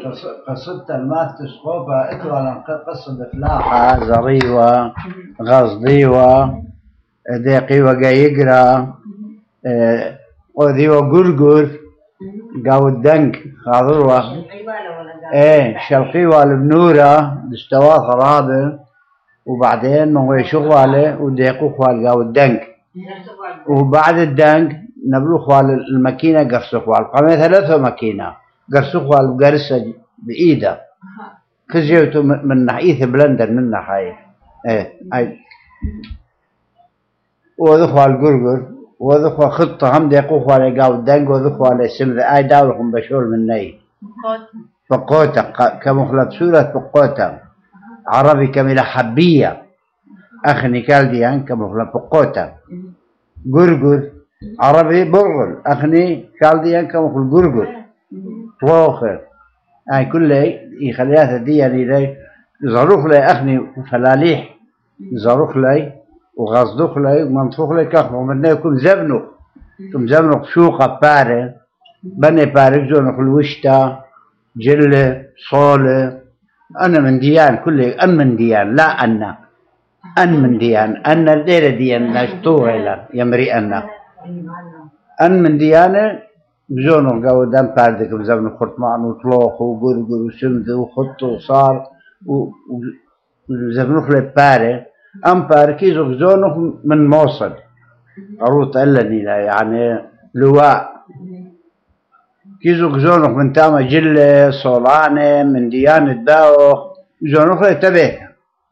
قصة الماس تسقوفها إتوالا قصة فلاحة زريوة غصديوة ديقيوة قيقرا وذيوة قرقر قاو الدنك خاضروة شلقيوة البنورة دستوى خرابة وبعدين من شغاله وديقوا خوال قاو الدنك وبعد الدنك نبلو خوال الماكينة قرصوا خوال قاموا 3 ماكينة قرصوا خوال بقرصة بإيده خزيوتو من ناحية بلندر من ناحية هاي وذخوا القرقر وذخوا خطة هم ديقوا خوال قاو الدنك وذخوا الاسم اي داولهم بشول من ني فقوتا كمخلط سورة فقوتا عربي كميلة حبية أخني كالديان كمخلط فقوتا قرقر عربي برغل أخني كالديان كمخلط قرقر طوخر هاي كله يخليها ديان إلي زروخ لي أخني فلاليح زروخ لي وغصدوخ لي ومنطوخ لي كخمو منه كم زبنوخ شوقة باري بني باري زونوخ الوشتا جلة صولة أنا من ديان كله أن من ديان لا أن من ديان أن الليلة ديان نشطوها إلى يمري أن من ديانة بزونو قاو دم باردك بزبن خرطمان وطلوخ وقرقر وسمد وخط وصار وزبنو خلي باري أم باركيزو بزونو من موصل عروض إلني يعني لواء كيزو زونو من تاما جلة صولانة من ديانة داوخ زونو خلي تبيه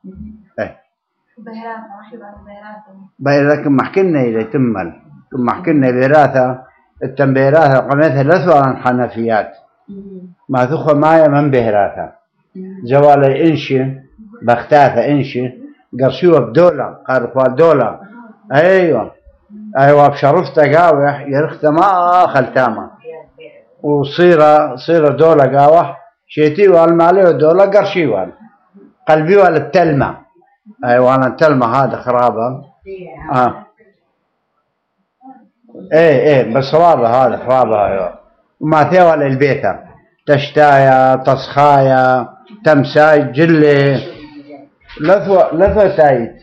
بيراثة ما حكينا إلى تمل ما حكينا بيراثة التنبيراثة قمتها لثوا عن حنفيات ما ثخوا مايا من بيراثة زوال إنشي بختاثة إنشي قرشوها بدولار قارفوا دولار أيوة بشرفته قاوح يرخت ما خلتاما وصيرة دولار قاوح شيتي والمالي ودولار قرشيوال قلبي ولا التلمة أيوة أنا التلمة هذا خرابة بس خرابة هذا خرابة أيوة وما ثيوى للبيتة تشتايا تصخايا تمساي جلة لثوة تايت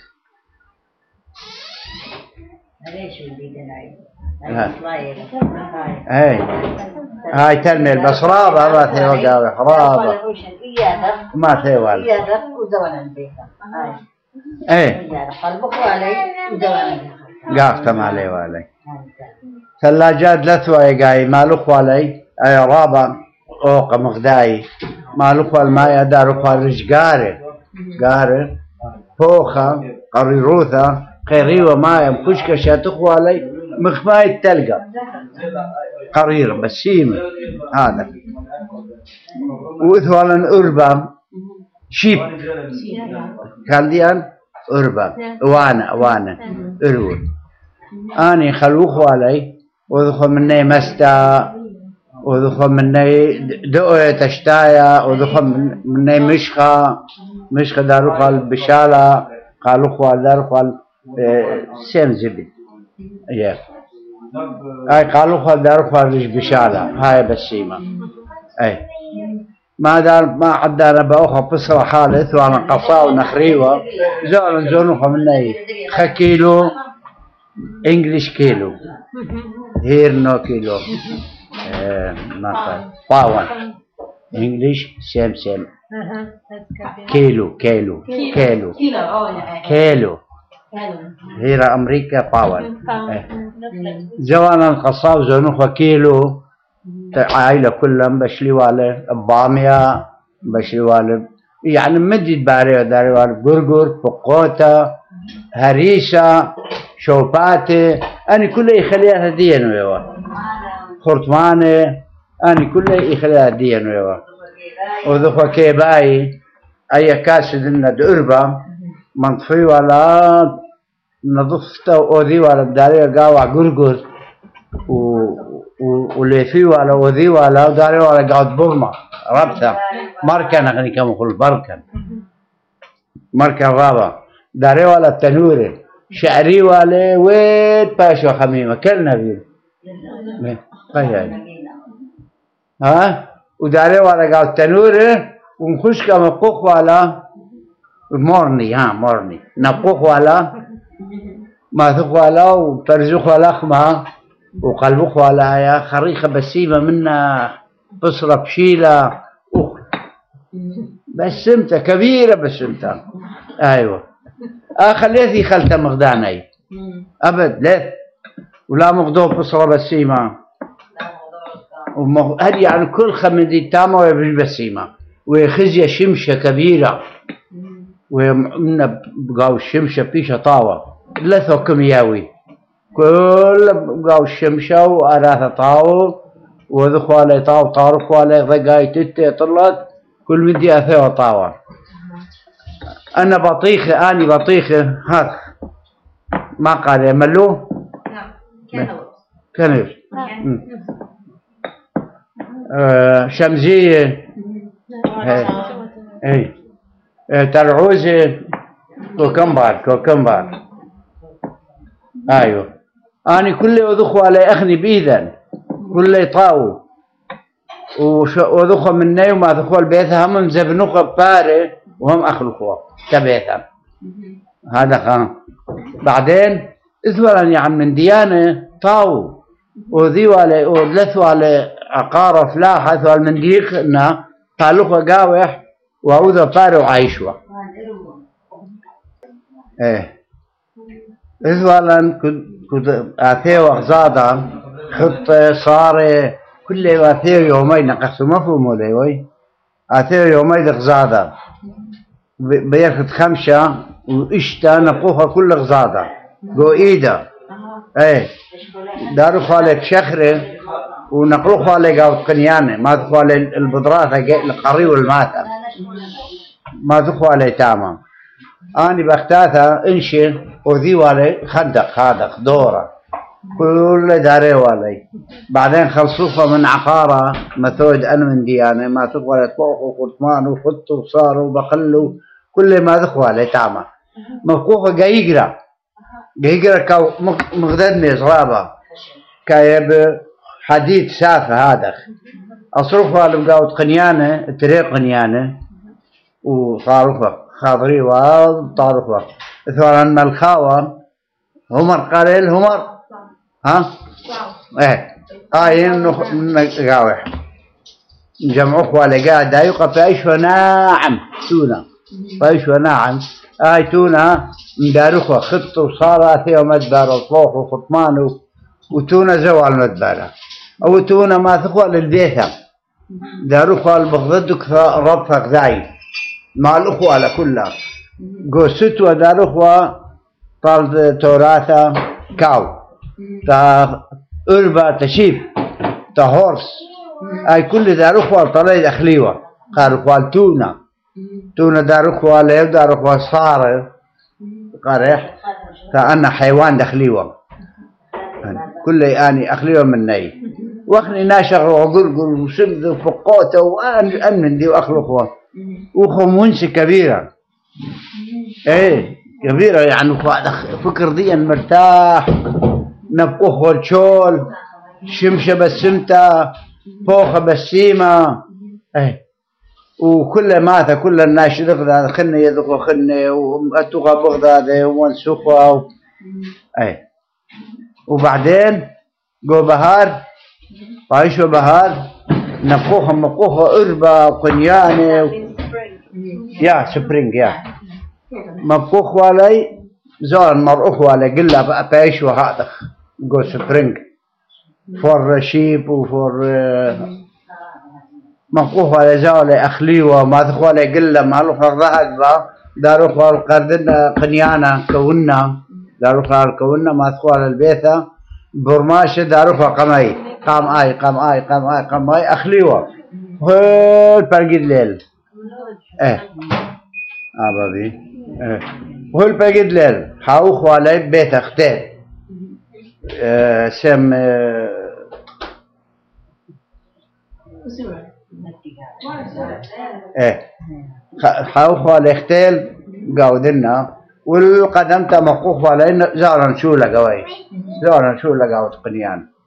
هاي تلمي بس خرابة ما ثيوى قاوي خرابة ما ثيوى قافتم علي والي ثلاجات لثوة يقاي مالوخ والي اي رابا اوق مغداي مالوخ والماء داروخ والرج قاري فوخة قريروثة قريوة ماء مكشكة شاتوخ والي مخماي التلقى قريرة بسيمة هذا وثوالا أربا شيب كالديان أربا وانا أرور أني خلوخ علي وذخو مني مستا وذخو مني دؤية تشتايا وذخو مني مشخة داروخ البشالة قالوخ داروخ سين زبد أي قالوخ داروخ البشالة هاي بسيمة أي ما عدنا بأخو بصرة حالث وأنا قصاء ونخريوة زونوخ مني خكيلو English كيلو here no كيلو ما قال باون English same كيلو here أمريكا باون جوانا القصاب زونوخ كيلو عائلة كلهم بشلي والي الضامية بشلي والي يعني مدد باري وداري والي قرقر فقوتا هريسة شوباتي أنا كله يخليها دين ويوا خرطمانة أنا كله يخليها دين ويوا وذوق كيباي أي كاسد لنا دأربا منطفي ولا نظفته أوذي ولا داري قاوع قرقر وليفي ولا أوذي ولا داري ولا قاعد برمة ربطة مركن أغني كم يقول مركن غابة داري ولا التنوري شعري ولا ويد باشا خميمة كلنا فيه قيال وداري ولا قاو تنوره ونخش كم قوق ولا مورني مورني نقوق ولا ما ثق ولا وفرزوق ولا خما وقلبوق ولا يا خريخة بسيمة منا بصرة بشيلة بسمتها كبيرة بسمتها أيوة خليتي خلتها مغداني أبد لا ولا مغضوب بصرة بسيمة هذه يعني كل خمدي تامة ويبش بسيمة وخزية شمشة كبيرة ومن بقاو الشمشة بيشة طاوة لثو كمياوي كل بقاو الشمشة وأراثة طاوة وذخوا علي طاوة طارخوا علي ضقاي تتي طلت كل مدي أثيوة طاوة أنا بطيخة أني بطيخة هات ما قال يملوه كنف شمزية اي ترعوزة كوكمبر ايوه اني كل وذخوا علي اخني باذن كل طاو وذخوا مني وما ذخوا البيت هم مزبنوخة باري وهم اخلقوا كبيتهم هذا خان بعدين اذولا يعني من ديانة طاو وذيوا علي ودلثوا على عقارة فلاحة ثوال من ديقنا طالوخة قاوح وعوذا باري وعايشوا ايه اذولا كنت اثيو اغزادا خطة صاري كل اثيو يومين نقصوا مفهوموا لي وي اثيو يومين اغزادا بياخد خمسة واشتا نقوها كل اغزادا قو ايدا ايه دارو خالك شخرة ونقلوا خالي قاو قنيانة ما دخوا على البضرات القري والماتة ما دخوا على تامة أنا بختاثة انشي وذيو علي خندق هذا دورة كل داري والي بعدين خلصوها من عقارة مثود أنا من ديانة ما دخوا على طوخ وقطمان وخط وصار وبقلوا كل ما دخوا على تامة مفقوخة قيقرة كاو مغددني صرابة كايب حديد سافة هذا أصرفها لمقاوة قنيانة طريق قنيانة وصاروخة خاضري وطاروخة ثورا ملخاوة همر قليل همر ايه نقاوح جمعوه ولقاء دايقة فايشوا ناعم تونة فايشوا ناعم تونة مداروخة خط وصارة فيها مدبر وطلوح وخطمان وتونة زوال المدبرة أو تونة ما تخوى للبيثة داروخة البغضدك ربطك ذاي مع الأخوة على كلها قوستوا داروخة طالد توراثة كاو تا أربا تشيب تا هورس أي كل داروخة طلعي أخليوة قالوا تونة داروخة ليو داروخة صارة قارح كأن حيوان دخليوة كل آني أخليوة مني وأخني ناشغ وقلقل وشد فقوته وأمن دي وأخلقه وخمونش كبيرة إيه كبيرة يعني فكر دي مرتاح نبقوه الشول شمشة بسمتة فوخة بسيمة إيه وكل ماذا كل الناس يذكر خنة يذكر خنة وأتوقع بغداد ومنسوخة أي وبعدين جو بهار عايشوا بهار نقوها أربا وقنيانة يا سبرينج يا مبقوخ علي زار مرقوخ علي قلة بقى بعيشوا هذا جو سبرينج فور شيب وفور مقوف على زاولة أخليوة ما تخوالي قلة مالوخ الرهد داروخ القردنا قنيانا كونا داروخ الكونا ما تخوالي البيثة برماشة داروخ قماي قام آي أخليوة هول برقيد ليل بابي هول برقيد ليل حاوخ علي بيت اختين سم حاوخوا الاختيل قاودنا والقدم تمقوخوا علينا زارا شولا قوي زارا شولا قاود قنيان